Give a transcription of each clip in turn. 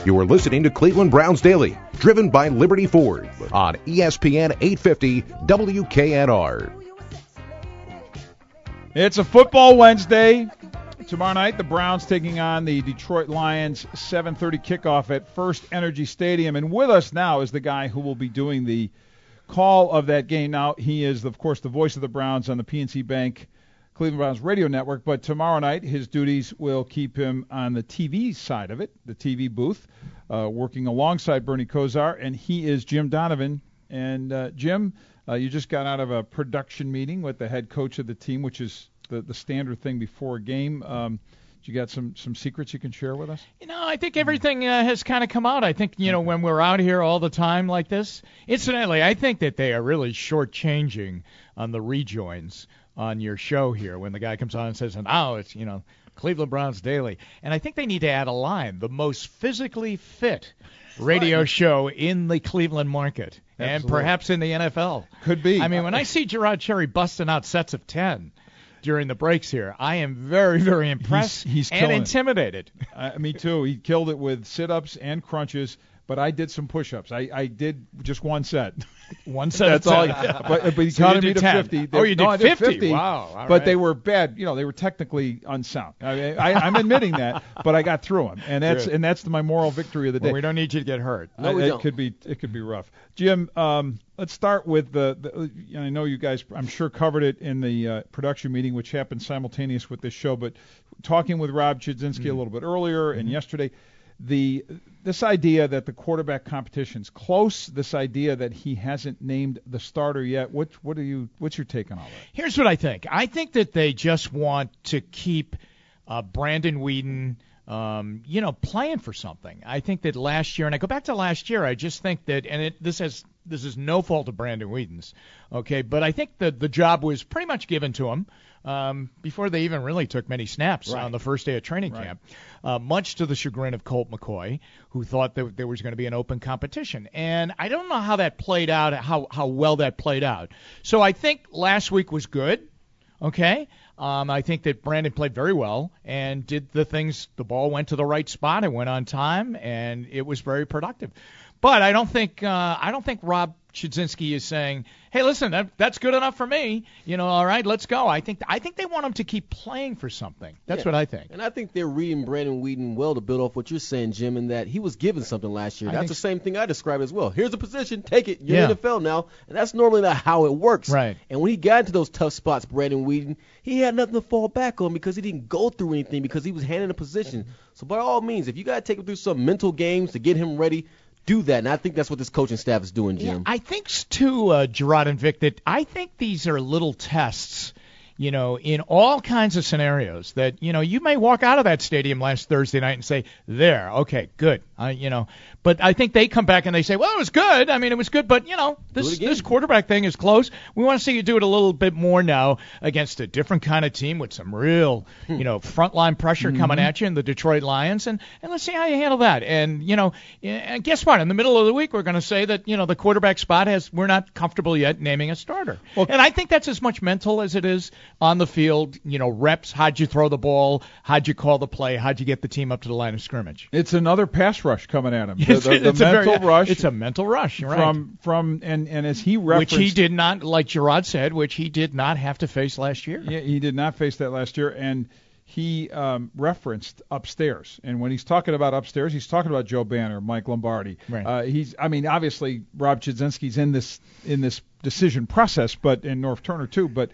You are listening to Cleveland Browns Daily, driven by Liberty Ford on ESPN 850 WKNR. It's a football Wednesday. Tomorrow night, the Browns taking on the Detroit Lions, 7:30 kickoff at First Energy Stadium. And with us now is the guy who will be doing the call of that game. Now, he is, of course, the voice of the Browns on the PNC Bank Cleveland Browns radio network. But tomorrow night, his duties will keep him on the TV side of it, the TV booth, working alongside Bernie Kosar. And he is Jim Donovan. And, Jim, you just got out of a production meeting with the head coach of the team, which is the standard thing before a game. You got some secrets you can share with us? I think everything has kind of come out. I think, when we're out here all the time like this, incidentally, I think that they are really shortchanging on the rejoins on your show here when the guy comes on and says, it's, Cleveland Browns Daily. And I think they need to add a line, the most physically fit radio show in the Cleveland market. Absolutely. And perhaps in the NFL. Could be. I mean, when I see Gerard Cherry busting out sets of 10 during the breaks here, I am very, very impressed he's and intimidated. Me too. He killed it with sit-ups and crunches, but I did some push-ups. I did just one set. One set. That's all. But he counted me to 50. You did 50. Wow. All but right. they were bad. They were technically unsound. I'm admitting that, but I got through them, and that's my moral victory of the day. Well, we don't need you to get hurt. No, we don't. It could be rough. Jim, let's start with the I know you guys, I'm sure, covered it in the production meeting, which happened simultaneous with this show, but talking with Rob Chudzinski a little bit earlier and yesterday, this idea that the quarterback competition's close, this idea that he hasn't named the starter yet, what's your take on all that? Here's what I think. I think that they just want to keep Brandon Weeden playing for something. I think that last year, and I go back to last year, I just think that, and this is no fault of Brandon Weeden's, okay, but I think that the job was pretty much given to him before they even really took many snaps on the first day of training camp, much to the chagrin of Colt McCoy, who thought that there was going to be an open competition. And I don't know how that played out, how well that played out. So I think last week was good, okay? I think that Brandon played very well and did the things. The ball went to the right spot. It went on time, and it was very productive. But I don't think Rob Chudzinski is saying, "Hey, listen, that's good enough for me. All right, let's go." I think they want him to keep playing for something. That's what I think. And I think they're reading Brandon Weeden well to build off what you're saying, Jim, in that he was given something last year. That's the same thing I describe as well. Here's a position, take it. You're in the NFL now, and that's normally not how it works. Right. And when he got into those tough spots, Brandon Weeden, he had nothing to fall back on because he didn't go through anything because he was handed a position. So by all means, if you got to take him through some mental games to get him ready, do that, and I think that's what this coaching staff is doing, Jim. Yeah, I think, too, Gerard and Vic, that I think these are little tests, in all kinds of scenarios that, you may walk out of that stadium last Thursday night and say, there, okay, good, But I think they come back and they say, well, it was good. I mean, it was good, but, this quarterback thing is close. We want to see you do it a little bit more now against a different kind of team with some real, frontline pressure coming at you in the Detroit Lions, and let's see how you handle that. And, and guess what? In the middle of the week, we're going to say that, the quarterback spot we're not comfortable yet naming a starter. Well, and I think that's as much mental as it is on the field, reps. How'd you throw the ball? How'd you call the play? How'd you get the team up to the line of scrimmage? It's another pass rush coming at him. The mental rush. It's a mental rush, right? From and as he referenced, which he did not, like Gerard said, which he did not have to face last year. Yeah, he did not face that last year, and he referenced upstairs. And when he's talking about upstairs, he's talking about Joe Banner, Mike Lombardi. Right. Obviously Rob Chudzinski's in this decision process, but in Norv Turner too. But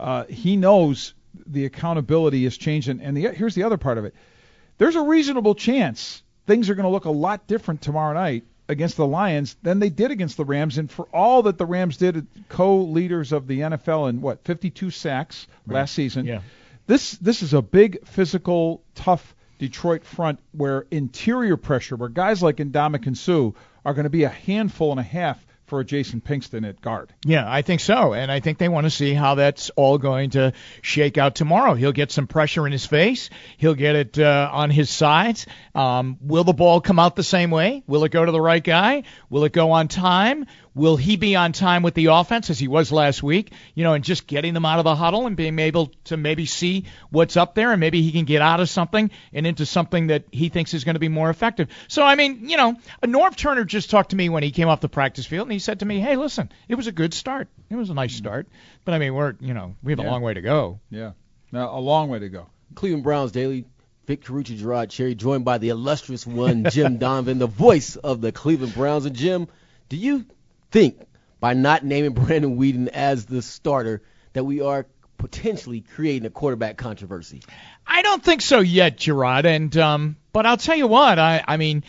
he knows the accountability is changing. And here's the other part of it. There's a reasonable chance things are going to look a lot different tomorrow night against the Lions than they did against the Rams. And for all that the Rams did, co-leaders of the NFL in 52 sacks last season. Yeah. This is a big, physical, tough Detroit front where interior pressure, where guys like Ndamukong Suh are going to be a handful and a half for Jason Pinkston at guard. Yeah, I think so, and I think they want to see how that's all going to shake out tomorrow. He'll get some pressure in his face. He'll get it on his sides. Will the ball come out the same way? Will it go to the right guy? Will it go on time? Will he be on time with the offense as he was last week? And just getting them out of the huddle and being able to maybe see what's up there, and maybe he can get out of something and into something that he thinks is going to be more effective. So, Norv Turner just talked to me when he came off the practice field, and he said to me, hey, listen, it was a good start. It was a nice start. But, we have a long way to go. Yeah, a long way to go. Cleveland Browns Daily. Vic Carucci, Gerard Cherry, joined by the illustrious one, Jim Donovan, the voice of the Cleveland Browns. And, Jim, do you think by not naming Brandon Weeden as the starter that we are potentially creating a quarterback controversy? I don't think so yet, Gerard. And but I'll tell you what, and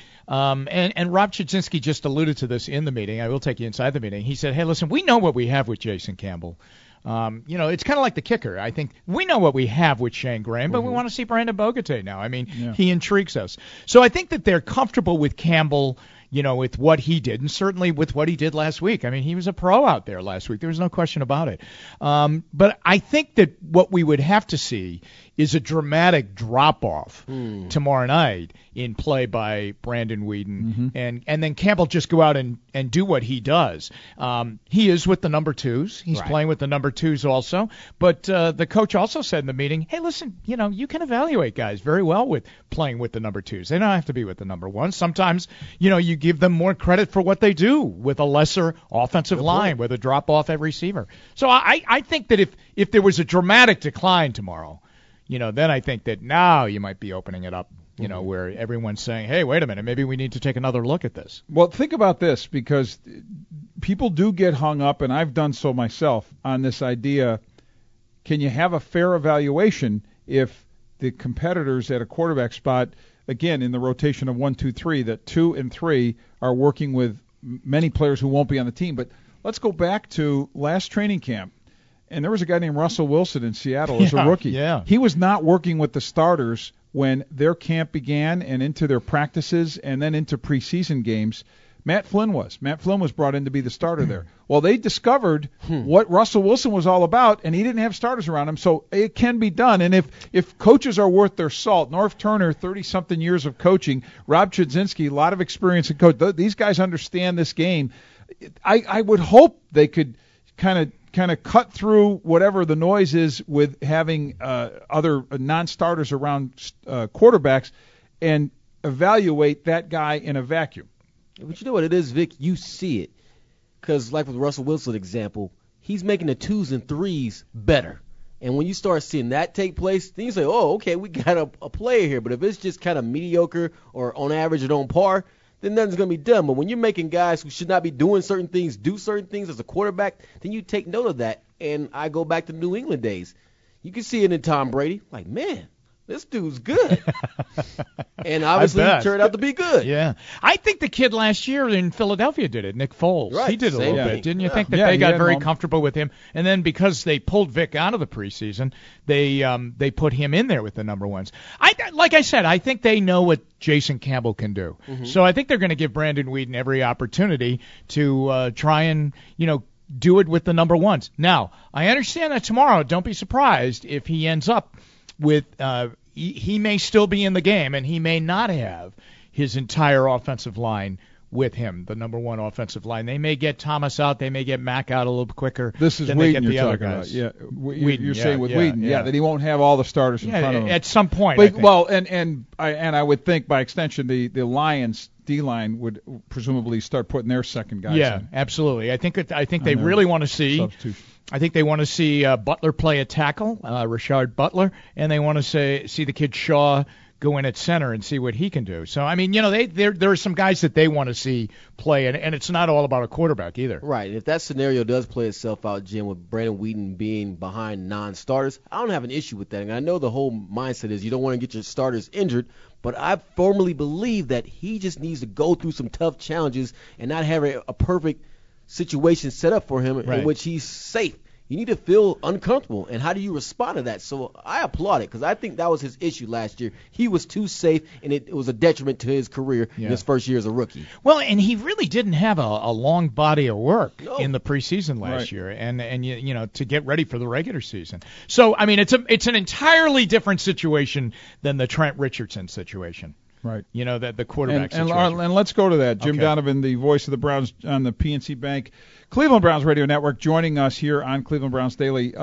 Rob Chudzinski just alluded to this in the meeting. I will take you inside the meeting. He said, hey, listen, we know what we have with Jason Campbell. It's kind of like the kicker. I think we know what we have with Shane Graham, but we want to see Brandon Bogate now. He intrigues us. So I think that they're comfortable with Campbell, with what he did, and certainly with what he did last week. He was a pro out there last week. There was no question about it. But I think that what we would have to see is a dramatic drop-off tomorrow night in play by Brandon Weeden, and then Campbell just go out and do what he does. He is with the number twos. He's playing with the number twos also. But the coach also said in the meeting, hey, listen, you can evaluate guys very well with playing with the number twos. They don't have to be with the number ones. Sometimes, you give them more credit for what they do with a lesser offensive line, with a drop-off at receiver. So I think that if there was a dramatic decline tomorrow, then I think that now you might be opening it up, where everyone's saying, hey, wait a minute, maybe we need to take another look at this. Well, think about this, because people do get hung up, and I've done so myself, on this idea, can you have a fair evaluation if the competitors at a quarterback spot, again, in the rotation of 1, 2, 3, that 2 and 3 are working with many players who won't be on the team. But let's go back to last training camp. And there was a guy named Russell Wilson in Seattle as a rookie. Yeah. He was not working with the starters when their camp began and into their practices and then into preseason games. Matt Flynn was. Matt Flynn was brought in to be the starter there. Well, they discovered what Russell Wilson was all about, and he didn't have starters around him, so it can be done. And if coaches are worth their salt, Norv Turner, 30-something years of coaching, Rob Chudzinski, a lot of experience in coach. These guys understand this game. I would hope they could kind of cut through whatever the noise is with having other non-starters around quarterbacks and evaluate that guy in a vacuum. But you know what it is, Vic? You see it. Because like with Russell Wilson example, he's making the 2s and 3s better. And when you start seeing that take place, then you say, oh, okay, we got a player here. But if it's just kind of mediocre or on average or on par, then nothing's going to be done. But when you're making guys who should not be doing certain things do certain things as a quarterback, then you take note of that. And I go back to New England days. You can see it in Tom Brady. Like, man, this dude's good. And obviously he turned out to be good. Yeah. I think the kid last year in Philadelphia did it, Nick Foles. Right. He did a little bit. Didn't you think that they got very comfortable with him? And then because they pulled Vic out of the preseason, they put him in there with the number ones. Like I said, I think they know what Jason Campbell can do. So I think they're going to give Brandon Weeden every opportunity to try and, do it with the number ones. Now, I understand that tomorrow, don't be surprised if he ends up with he may still be in the game, and he may not have his entire offensive line with him, the number one offensive line. They may get Thomas out. They may get Mack out a little bit quicker. This is than Weeden they get you're the other talking guys. about. Yeah, you're saying with Weeden, that he won't have all the starters in front of him. At some point. But, well, and I would think by extension the Lions D-line would presumably start putting their second guys in. Yeah, absolutely. I think they really want to see. Substitution. I think they want to see Butler play a tackle, Rashard Butler, and they want to see the kid Shaw go in at center and see what he can do. So, I mean, there are some guys that they want to see play, and it's not all about a quarterback either. Right. And if that scenario does play itself out, Jim, with Brandon Weeden being behind non-starters, I don't have an issue with that. And I know the whole mindset is you don't want to get your starters injured, but I firmly believe that he just needs to go through some tough challenges and not have a perfect situation set up for him in which he's safe. You need to feel uncomfortable, and how do you respond to that? So I applaud it because I think that was his issue last year. He was too safe, and it was a detriment to his career in his first year as a rookie. Well, and he really didn't have a long body of work in the preseason last year, and to get ready for the regular season. So I mean, it's an entirely different situation than the Trent Richardson situation. Right. You know, that the quarterback and situation. let's go to that. Jim Okay. Donovan, the voice of the Browns on the PNC Bank Cleveland Browns Radio Network, joining us here on Cleveland Browns Daily.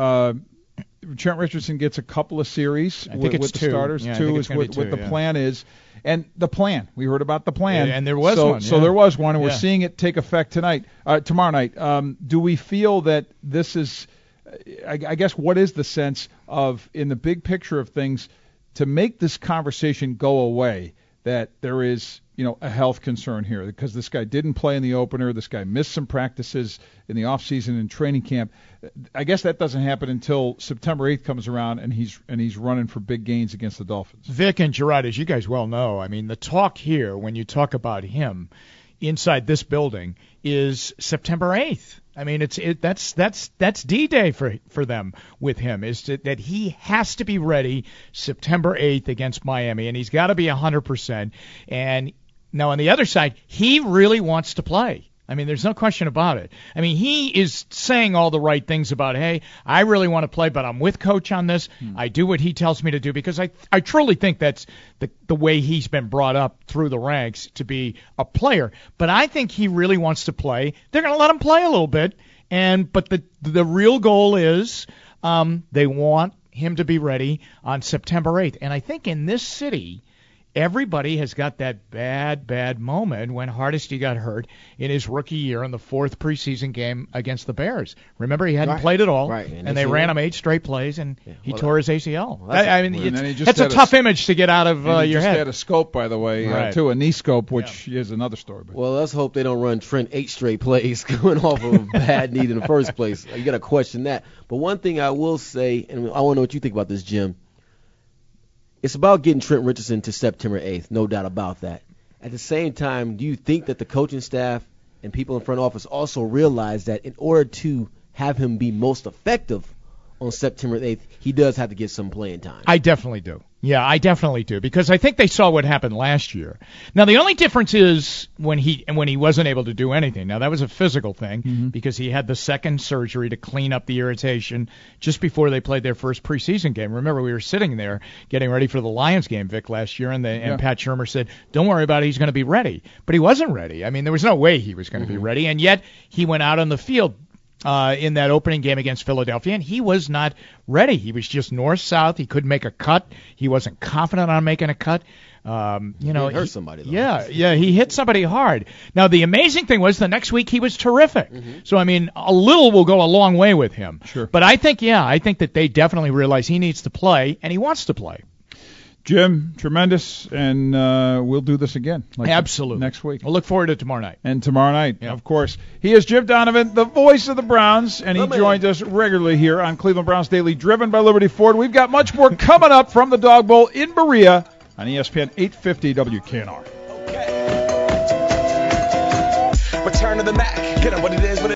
Trent Richardson gets a couple of series with the two. starters. Yeah, I two think is it's gonna be what two, the yeah. plan is. And the plan, we heard about the plan. Yeah, and there was so, one. So yeah. there was one, and we're Yeah. seeing it take effect tomorrow night. Do we feel that this is, I guess, what is the sense of, in the big picture of things, to make this conversation go away, that there is, a health concern here because this guy didn't play in the opener, this guy missed some practices in the off season and training camp. I guess that doesn't happen until September 8th comes around and he's running for big gains against the Dolphins. Vic and Gerard, as you guys well know, I mean, the talk here when you talk about him inside this building is September 8th. I mean, that's D-Day for them with him, that he has to be ready September 8th against Miami, and he's got to be 100%. And now on the other side, he really wants to play. I mean, there's no question about it. I mean, he is saying all the right things about, hey, I really want to play, but I'm with Coach on this. I do what he tells me to do because I truly think that's the way he's been brought up through the ranks to be a player. But I think he really wants to play. They're going to let him play a little bit, but the real goal is they want him to be ready on September 8th. And I think in this city, everybody has got that bad moment when Hardesty got hurt in his rookie year in the fourth preseason game against the Bears. Remember, he hadn't played at all, and they ran him 8 straight plays, and he tore his ACL. It's a tough image to get out of your head. He just head. had a scope, by the way, too, a knee scope, which is another story. But. Well, let's hope they don't run Trent 8 straight plays going off of a bad knee in the first place. You got to question that. But one thing I will say, and I want to know what you think about this, Jim, it's about getting Trent Richardson to September 8th, no doubt about that. At the same time, do you think that the coaching staff and people in front office also realize that in order to have him be most effective on September 8th, he does have to get some playing time? I definitely do. Yeah, I definitely do, because I think they saw what happened last year. Now, the only difference is when he wasn't able to do anything. Now, that was a physical thing because he had the second surgery to clean up the irritation just before they played their first preseason game. Remember, we were sitting there getting ready for the Lions game, Vic, last year, and Pat Shurmur said, don't worry about it, he's going to be ready. But he wasn't ready. I mean, there was no way he was going to be ready, and yet he went out on the field in that opening game against Philadelphia, and he was not ready. He was just north-south. He couldn't make a cut. He wasn't confident on making a cut. He hurt somebody, though. Yeah, he hit somebody hard. Now, the amazing thing was the next week he was terrific. So, I mean, a little will go a long way with him. Sure. But I think that they definitely realize he needs to play, and he wants to play. Jim, tremendous, and we'll do this again. Absolutely. Next week. We'll look forward to tomorrow night. And tomorrow night, Yeah. of course. He is Jim Donovan, the voice of the Browns, and he Come in. joins us regularly here on Cleveland Browns Daily, driven by Liberty Ford. We've got much more coming up from the Dog Bowl in Berea on ESPN 850 WKNR. Return to the Mac. Get on what it is.